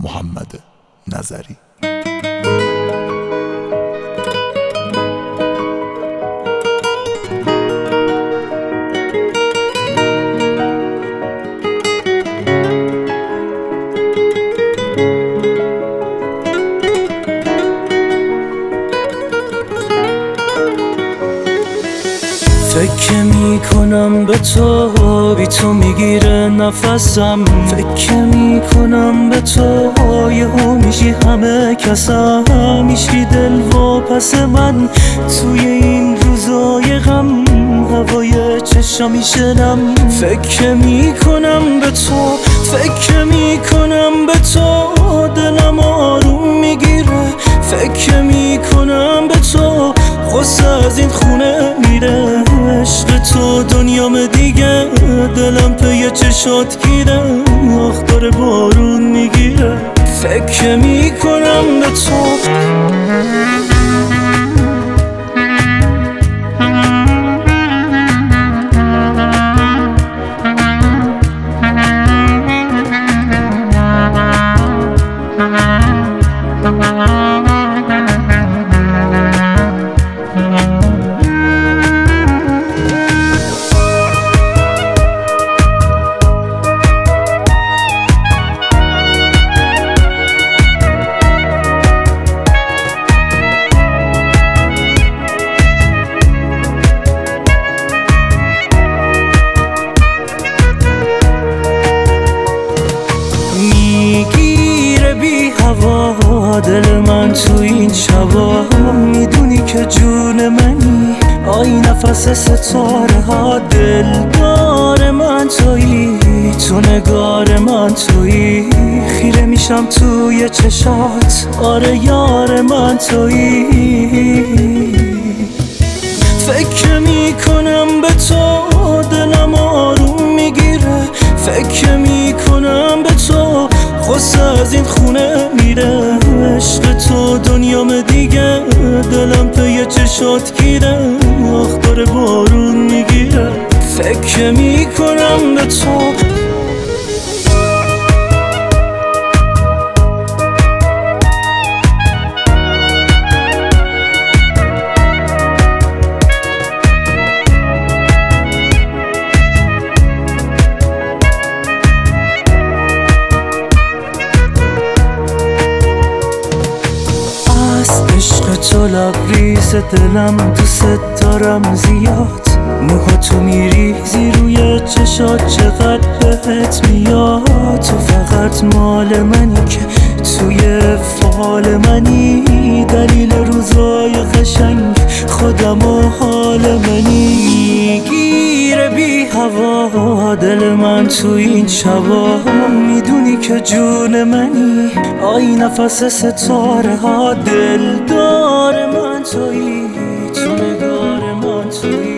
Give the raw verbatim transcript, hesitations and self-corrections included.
محمد نظری. فکر میکنم به تو، بی تو میگیره نفسم. فکر میکنم به تو، یهو میشی همه کسم. میشی دل و پس من توی این روزای غم، هوای چشا میشنم. فکر میکنم به تو، فکر میکنم به تو، دلم آروم میگیره. فکر میکنم به تو، غصه از این خونه میره. عشق تو دنیام دیگه، دلم پی چشات گیره. آخ داره بارون میگیره. فکر میکنم به تو، دل من تو این شبا، میدونی که جون منی. آی نفس ستاره ها، دلدار من تویی. تو نگار من تویی، خیره میشم توی چشات. آره یار من تویی. فکر میکنم به تو، دلم آروم میگیره. فکر میکنم به تو، غصه از این خونه میره. عشق تو دنیام دیگه، دلم پی چشات گیره. آخ داره بارون میگیره. فکر میکنم به تو، عشق تو لبریز دلم، دوست دارم زیاد. موهاتو میریزی روی چشات، چقدر بهت میاد. تو فقط مال منی که توی فال منی. دلیل روزای قشنگ خودم و حال منی. میگیره بی هوا دل من تو این شبا، میدونی که جون منی. آی نفس ستاره ها، دلدار من تویی. تو نگار من تویی.